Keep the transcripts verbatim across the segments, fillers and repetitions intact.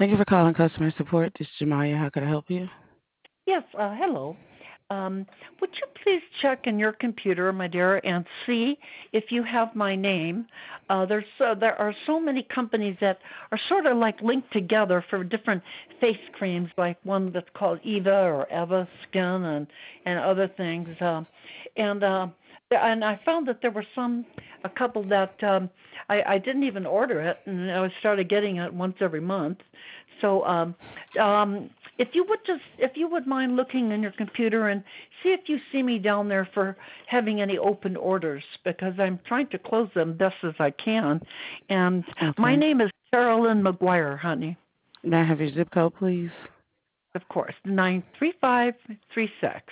Thank you for calling customer support. This is Jamaya. How could I help you? Yes, uh, hello. Um, would you please check in your computer, my dear, and see if you have my name? Uh, there's uh, there are so many companies that are sort of like linked together for different face creams, like one that's called Eva or Eva Skin and and other things. Um, and uh, and I found that there were some a couple that um, I, I didn't even order it, and I started getting it once every month. So um, um, if you would just if you would mind looking in your computer and see if you see me down there for having any open orders, because I'm trying to close them best as I can. And my Okay. name is Carolyn McGuire, honey. May I have your zip code, please? Of course, nine three five three six.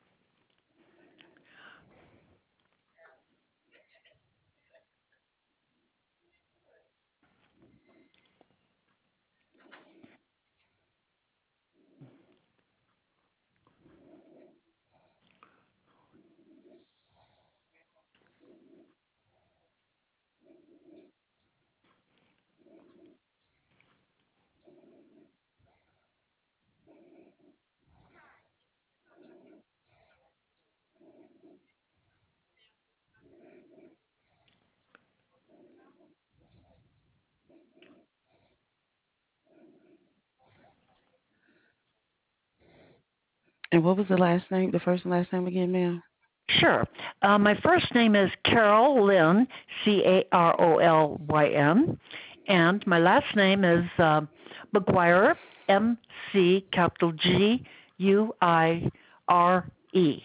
And what was the last name, the first and last name again, ma'am? Sure. Uh, my first name is Carol Lynn, C A R O L Y N, and my last name is uh, McGuire, M C capital G U I R E.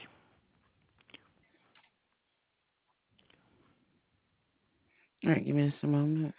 All right, give me just a moment.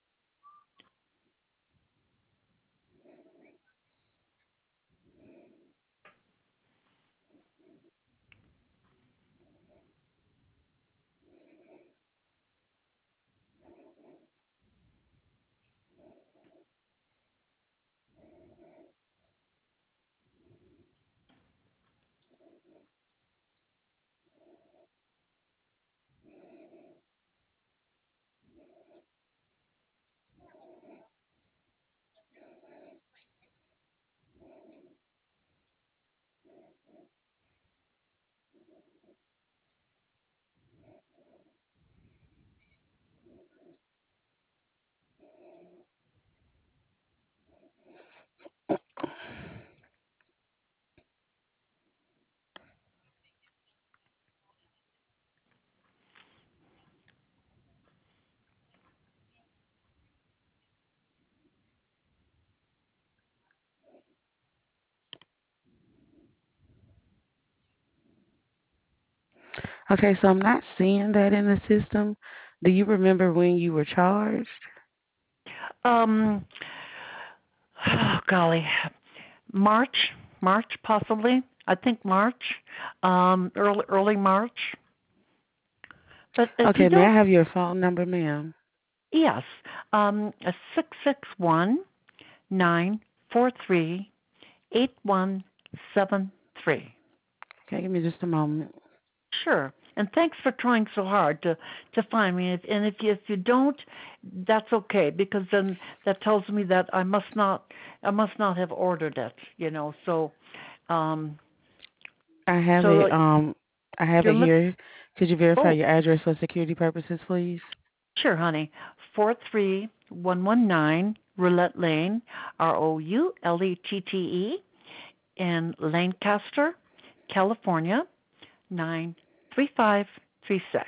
Okay, so I'm not seeing that in the system. Do you remember when you were charged? Um, oh, golly, March, March possibly. I think March, um, early early March. But if you Okay, may don't, I have your phone number, ma'am? yes, um, six six one nine four three eight one seven three. Okay, give me just a moment. Sure. And thanks for trying so hard to to find me. And if you if you don't, that's okay, because then that tells me that I must not I must not have ordered it. You know. So, um, I have so it. Um, I have you're it look. here. Could you verify Oh, your address for security purposes, please? sure, honey. Four three one one nine Roulette Lane, R O U L E T T E, in Lancaster, California, nine three five three six.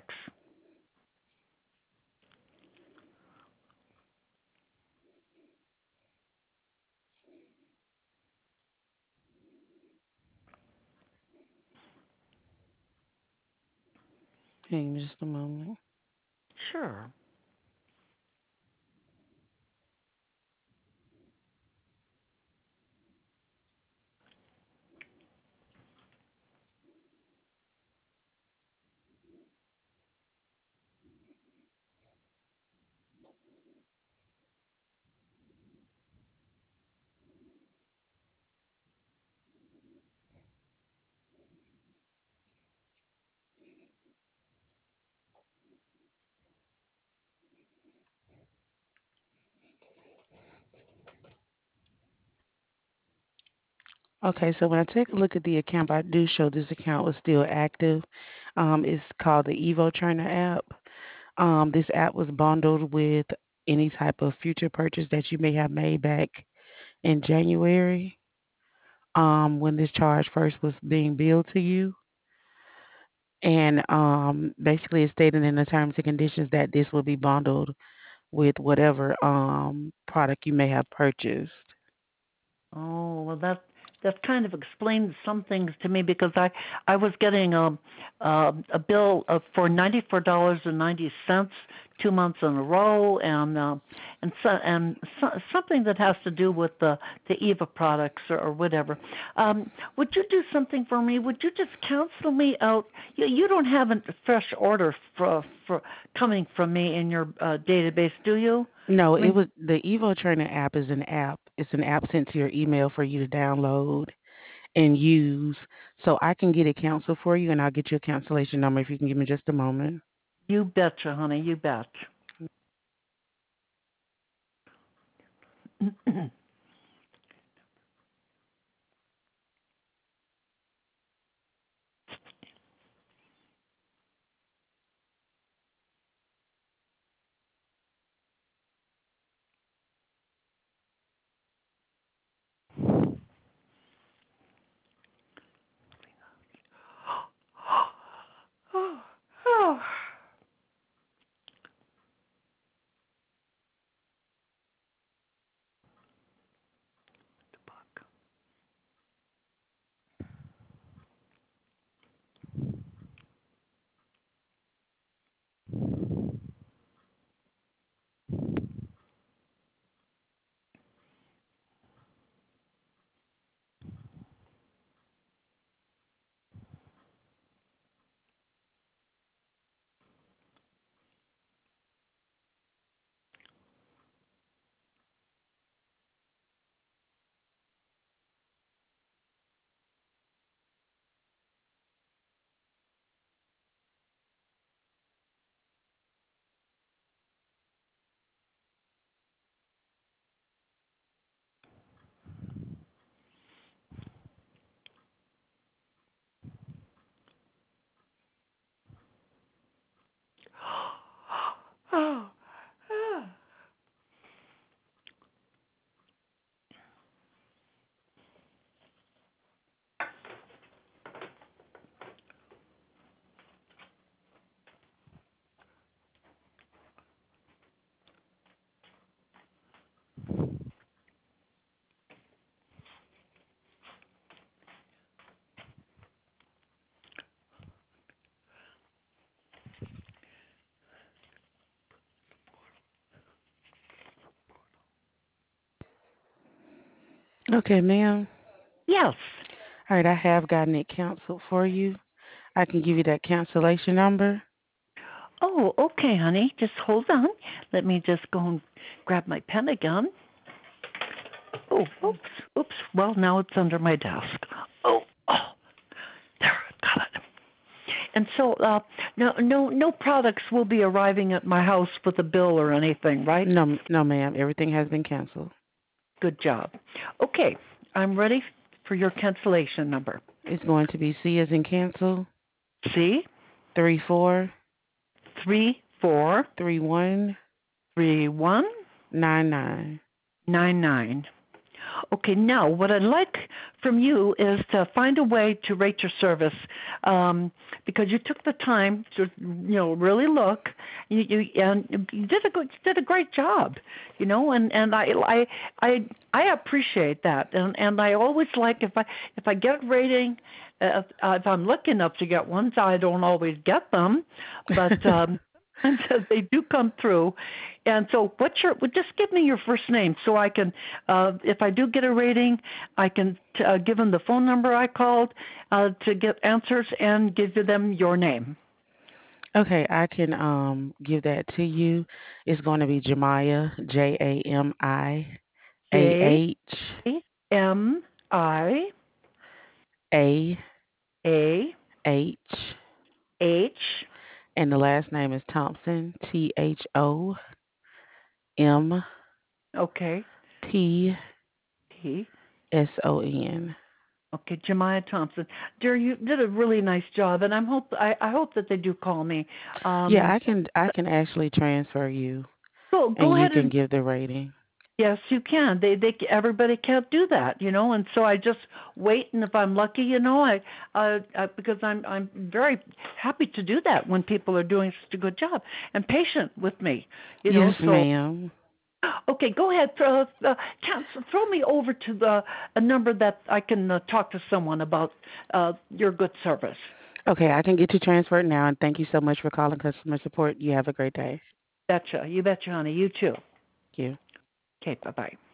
Okay, give me just a moment. Sure. Okay, so when I take a look at the account, I do show this account was still active. Um, it's called the Evo Trainer app. Um, this app was bundled with any type of future purchase that you may have made back in January, um, when this charge first was being billed to you. And um, basically, it's stated in the terms and conditions that this will be bundled with whatever um, product you may have purchased. Oh, well, that that kind of explains some things to me because I I was getting a a, a bill of, for ninety four dollars and ninety cents two months in a row, and uh, and so and so, something that has to do with the the Eva products or, or whatever. Um, would you do something for me? Would you just cancel me out? You, you don't have a fresh order for for coming from me in your uh, database, do you? No, I it mean, was the Evo Trainer app is an app. It's an app sent to your email for you to download and use. So I can get it canceled for you, and I'll get you a cancellation number if you can give me just a moment. you betcha, honey. You bet. Oh, oh. Oh, oh. Okay, ma'am. Yes. All right, I have gotten it canceled for you. I can give you that cancellation number. Oh, okay, honey. Just hold on. Let me just go and grab my pen again. Oh, oops, oops. Well, now it's under my desk. Oh, oh, there, got it. And so, uh, no, no, no products will be arriving at my house with a bill or anything, right? No, no, ma'am. Everything has been canceled. Good job. Okay, I'm ready for your cancellation number. It's going to be C as in cancel, C three four three four three one three one nine nine. nine nine. Okay, now what I'd like from you is to find a way to rate your service, um, because you took the time to, you know, really look. You, you and you did a good, you did a great job, you know, and and I I I I appreciate that, and and I always like if I if I get rating. Uh, if I'm lucky enough to get ones, I don't always get them, but um, and so they do come through. And so, what's your? Well, just give me your first name so I can, uh, if I do get a rating, I can t- uh, give them the phone number I called uh, to get answers and give them your name. Okay, I can um give that to you. It's going to be Jamia, J A M I A J H M I A A H, H. and the last name is Thompson, T H O M Okay. P T S O N. Okay, Jemiah Thompson. Dear, you did a really nice job, and I'm hope I, I hope that they do call me. Yeah, Um, I can I can actually transfer you go and go you ahead can and give the rating. yes, you can. They they everybody can't do that, you know. And so I just wait, and if I'm lucky, you know, I uh, uh because I'm I'm very happy to do that when people are doing such a good job and patient with me, you know. Yes, So ma'am. okay, go ahead. Uh, uh, cancel, throw me over to the a number that I can uh, talk to someone about uh, your good service. Okay, I can get you transferred now and thank you so much for calling customer support. You have a great day. Betcha, you betcha, honey. You too. Thank you. Okay, bye bye.